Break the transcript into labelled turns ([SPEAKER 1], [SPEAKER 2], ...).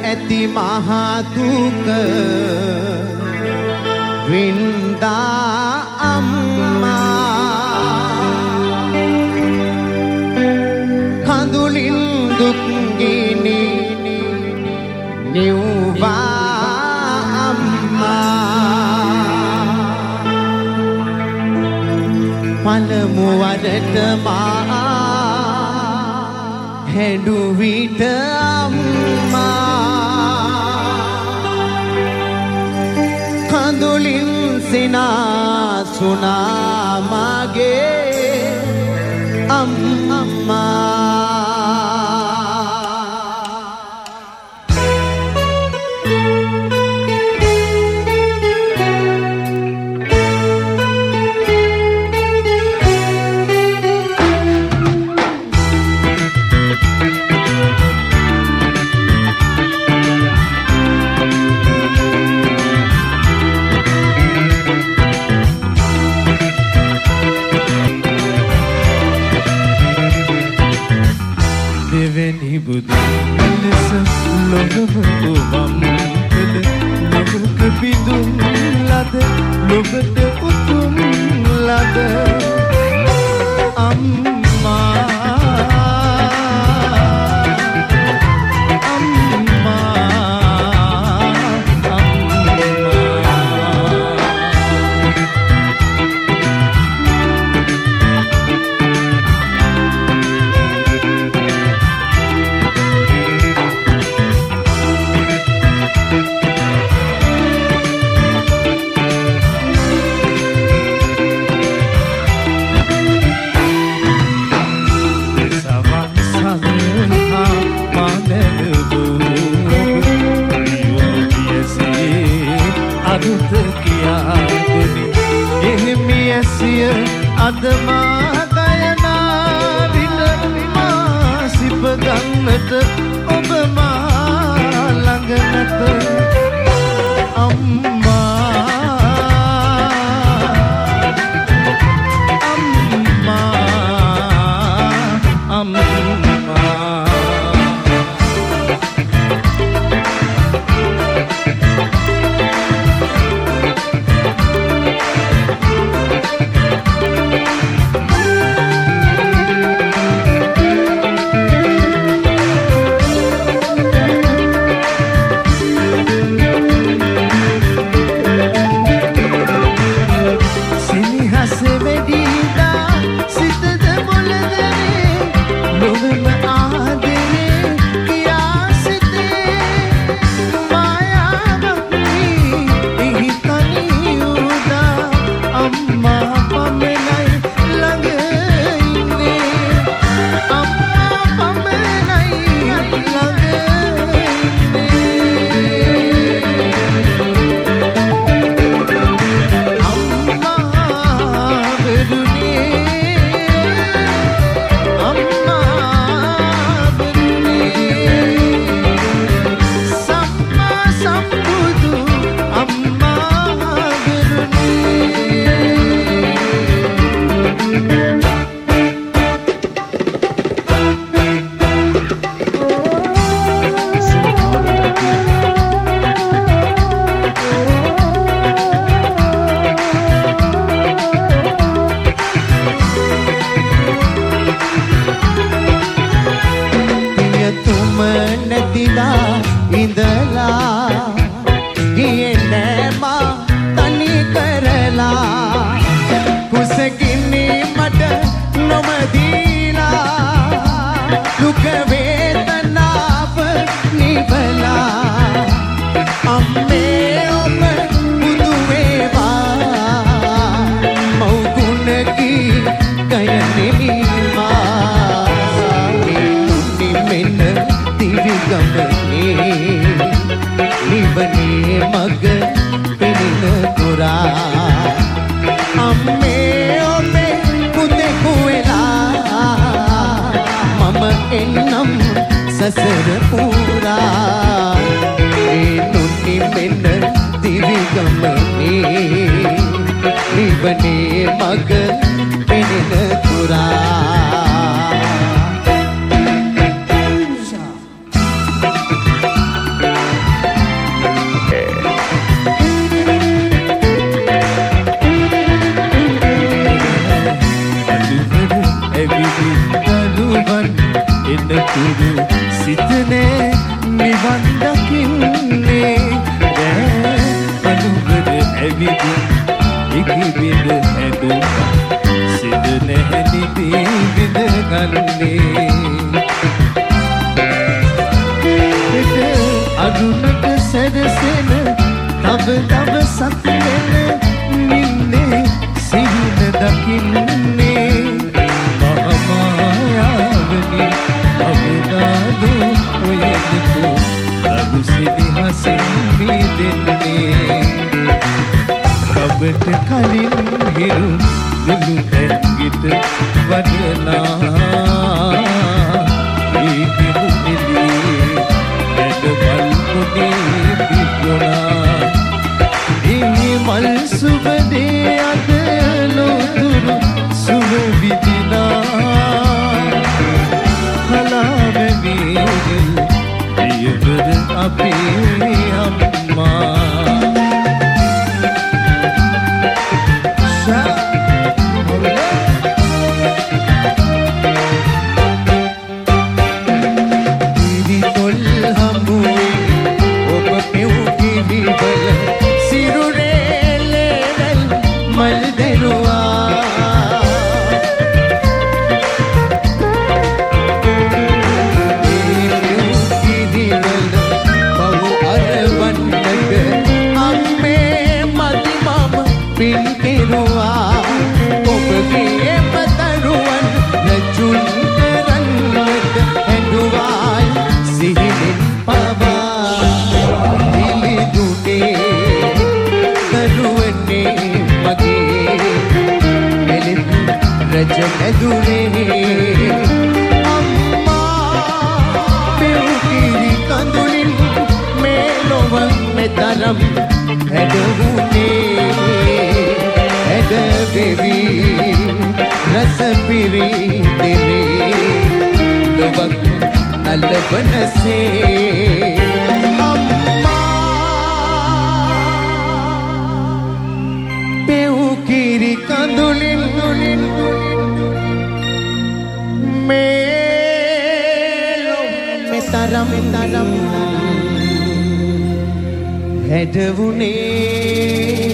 [SPEAKER 1] ඇති මහා දුක වින්දා අම්මා කඳුලින් දුක් ගිනි නිව්වා අම්මා පළමු වරට මා හැඩු විට කඳුලින් සිනාසුනා මගේ අම්මා
[SPEAKER 2] බුදු ලෙස ලොවට වම් පෙළ ලොවට පිදුම් ලද ලොවට උතුම් ලද අම්මා අදමා දයනා විට මා සිප ගන්නට ඔබ මා ළඟ නැත අම්මා අම්මා අම්මා සසර පුරා ඒ තුනි මෙන්න දිවි ගමනේ නිවනේ මග පෙනෙන තුරා එනතුරු සිතනේ නිවන් දකින්නේ අනුබර ඇවිදින් ඉකිබිද හැදුවා සිද නැහැලි දීවිද ගන්නේ අරුණට සැරසෙන තව තව සතුවෙන නින්නේ සිහින දකින්නේ මහමායාවනි අවදාදු ඔයදිතු ලබු සිදිහසින් මිදෙන්නේ කබට කලින් හිරු දුලු ඇගිට වඩලා ඒකෙමු එලී ඇද බල්කොනේ පිපුණා ඒ මල් සුබදේ අද නොතුරු සුව විදිනා කලාවැවිල් පියවර අපේ අම්මා ඇදුනේ අම්මා පෙව්කිරි කඳුලින් මේ ලොව මෙතරම් හැඩවුනේ හැඩ වෙවි රස පිරි දෙවේ ලොවක් නලවනසේ අම්මා පෙව්කිරි කඳුලින් මෙතරම් හැඩවුනේ